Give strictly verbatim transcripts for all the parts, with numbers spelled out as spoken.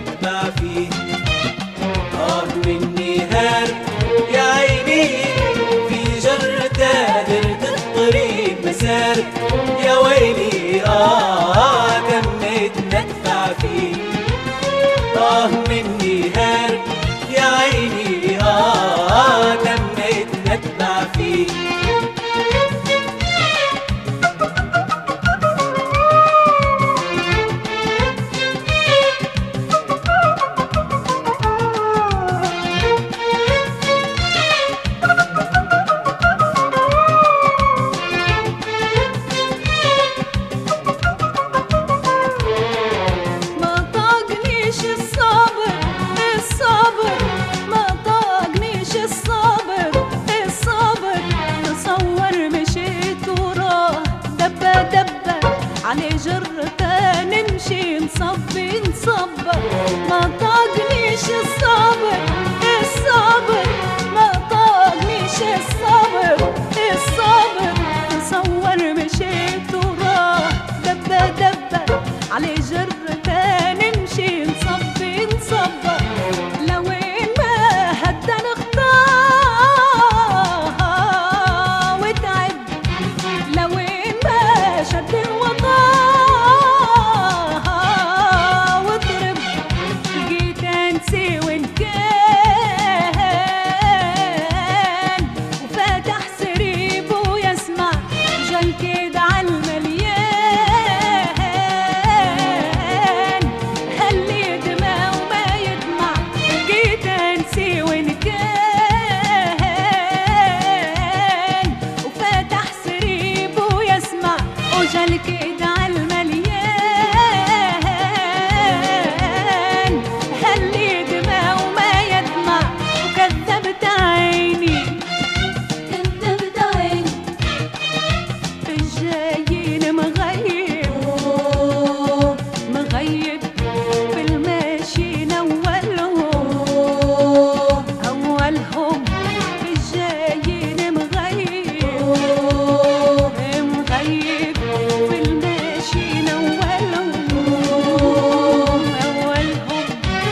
نتبع فيه. آه مني هارب يا عيني في جر تادرت الطريق مسار، يا ويلي آه تميت ندفع فيه. آه مني هارب يا عيني آه تميت ندفع فيه. علي جرته نمشي نصبي نصبر، ما طاقنيش الصبر الصبر، ما طاقنيش الصبر الصبر. تصور مشيت وراه دبة دبة، علي جرته نمشي نصبي نصبر. لوين ما هدى نختار وتعب، لوين ما شد الوطن كده عالمليان، هلي دماء وما يدمع. وكذبت عيني كذبت عيني في الجايين مغيب مغيب، في الماشيين أولهم أولهم، في الجايين مغيب مغيب، في الماشيين أولهم أولهم.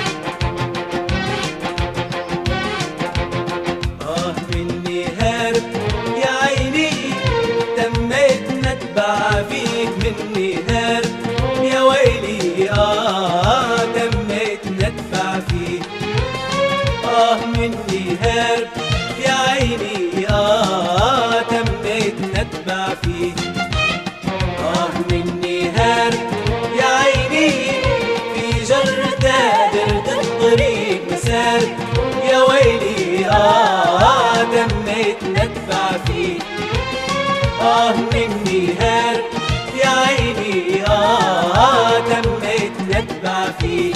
آه مني هارب يا عيني تميت نتبع فيك، مني هارب يا ويلي آه تميت ندفع فيك. آه مني هارب يا عيني آه تميت ندفع فيك. آه مني هارب يا عيني في جر تادرت الطريق مسار، يا ويلي آه تميت ندفع فيه. آه مني هارب يا عيني آه تميت ندفع فيه.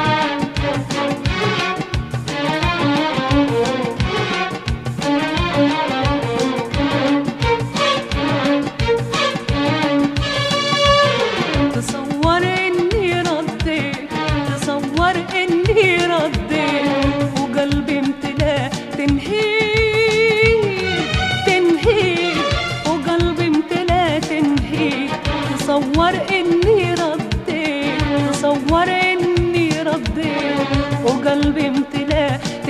تصور اني رديت تصور اني رديت، وقلبي امتلا تنهيد تنهيد، وقلبي امتلا تنهيد. تصور اني رديت تصور اني رديت، وقلبي امتلا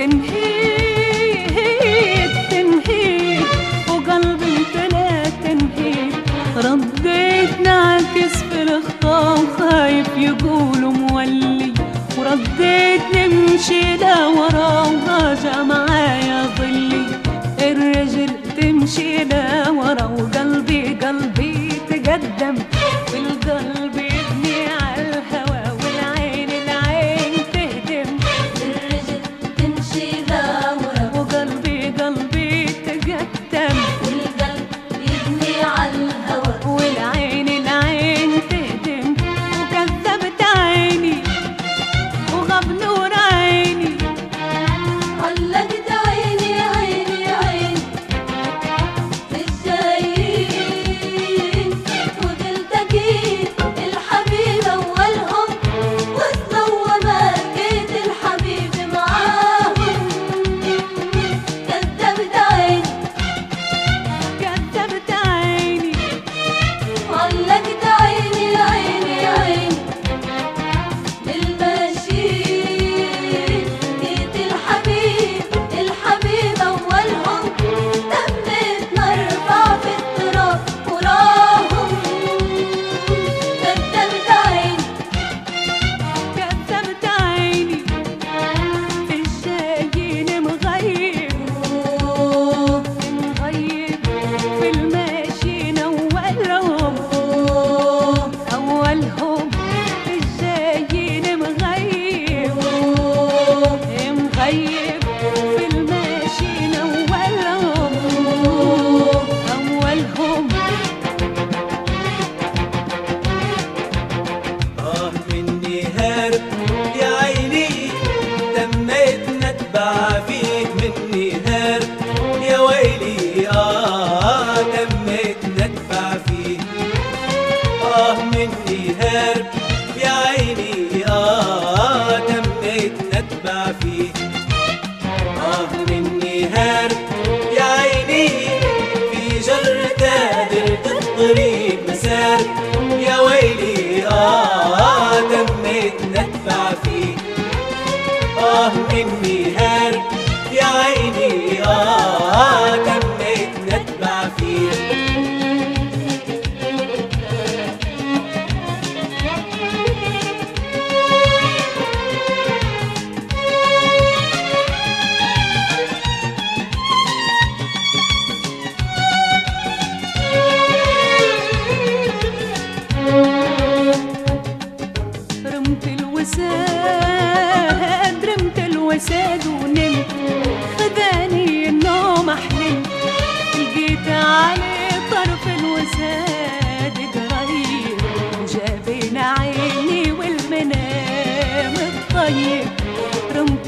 تنهيد تنهيد، وقلبي امتلا تنهيد. رديت نعكس في الخطا وخايف يقولوا مولي، ورديت نمشي لورا وراجع معايا ظلي. الرجل تمشي لورا وقلبي قلبي تقدم، والقلب يبني عالهوى والعين العين تهدم. الرجل تمشي لورا وقلبي قلبي تقدم، والقلب يبني عالهوى والعين العين تهدم. وكذبت عيني وغاب نور عيني، علقت عيني عيني عيني في تميت نتبع فيه. آه مني هارب يا عيني في جرة درت الطريق مسار، يا ويلي آه تميت نتبع فيه. آه مني هارب يا عيني آه تميت نتبع فيه. رمت الوساد رمت الوساد ونمت، خداني النوم حلمت، لقيت على طرف الوساد قريب، وجابين عيني والمنام الطيب. رمت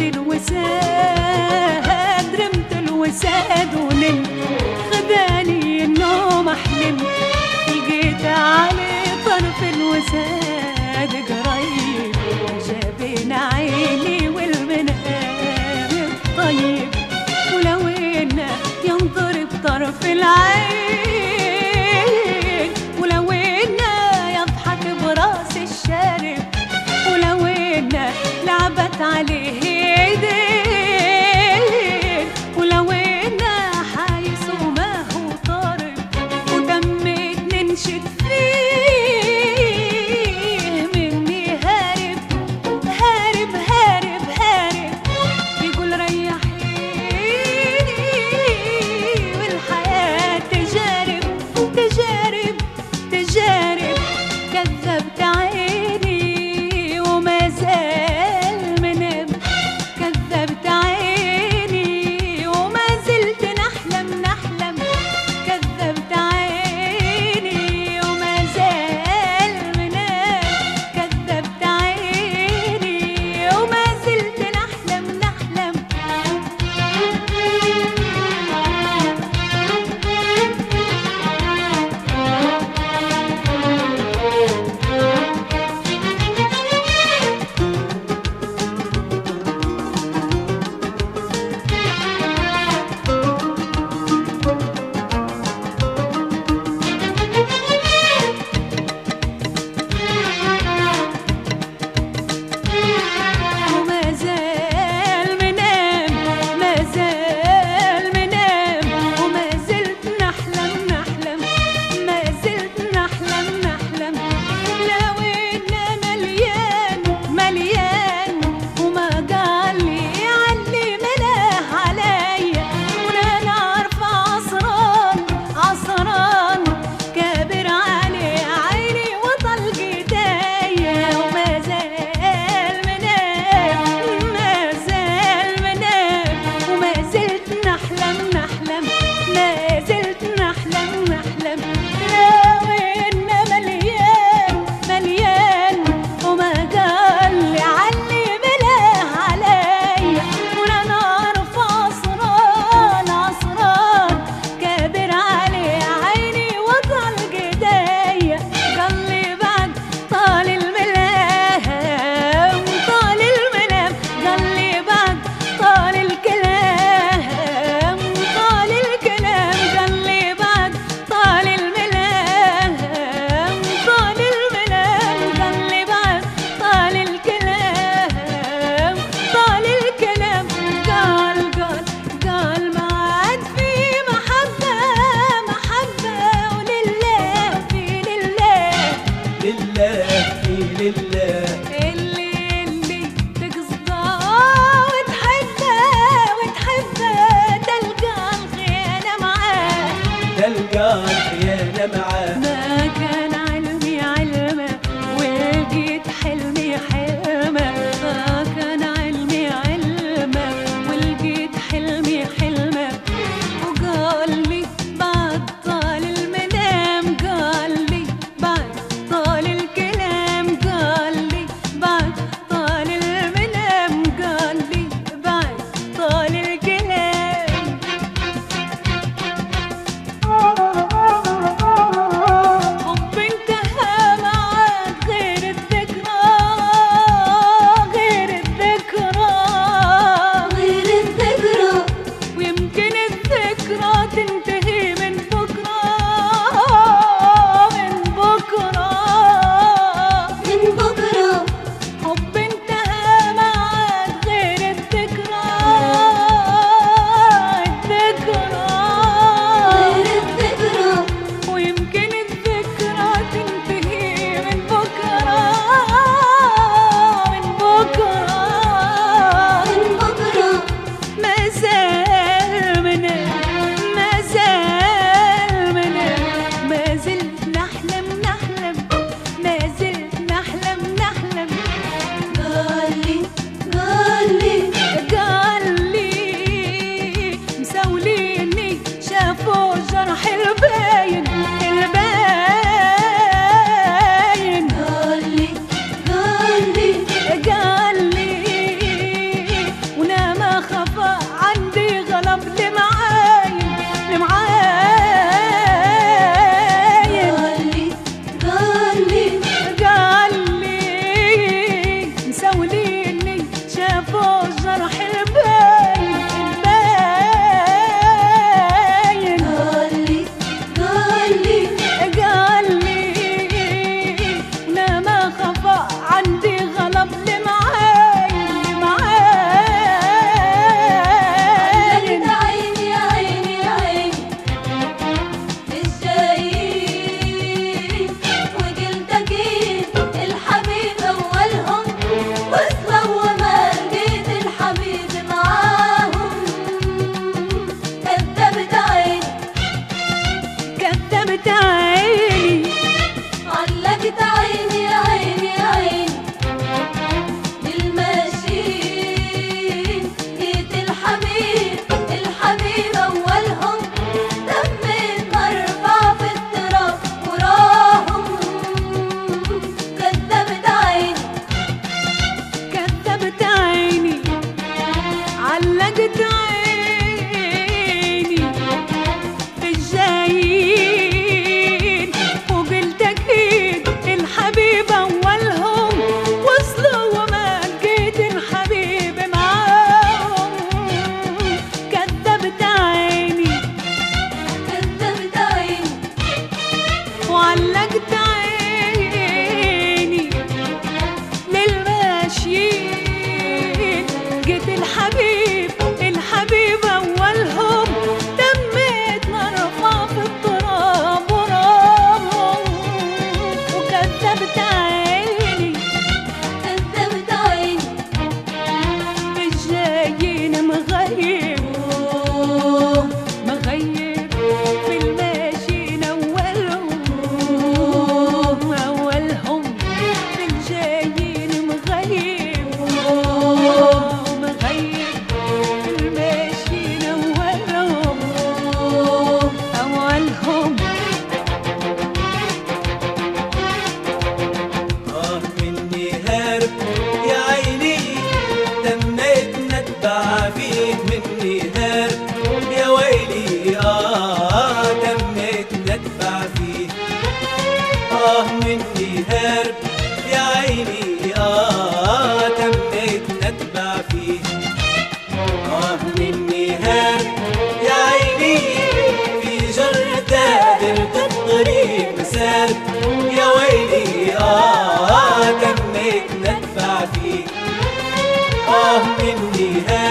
الوساد رمت الوساد ونمت، خداني النوم حلمت، لقيت على طرف الوساد قريب، جابين عيني والمنام الطيب. ولو إنه ينظر بطرف العين، ولو إنه يضحك براس الشارب، ولو إنه لعبت عليه ايدين، ولو إنه حايس وما هو طارب، ودمك ننشد فيه. مني هارب هارب هارب هارب، يقول ريحيني، والحياة تجارب تجارب تجارب. كذبت عيني وما زال منب، كذبت آه مني هارب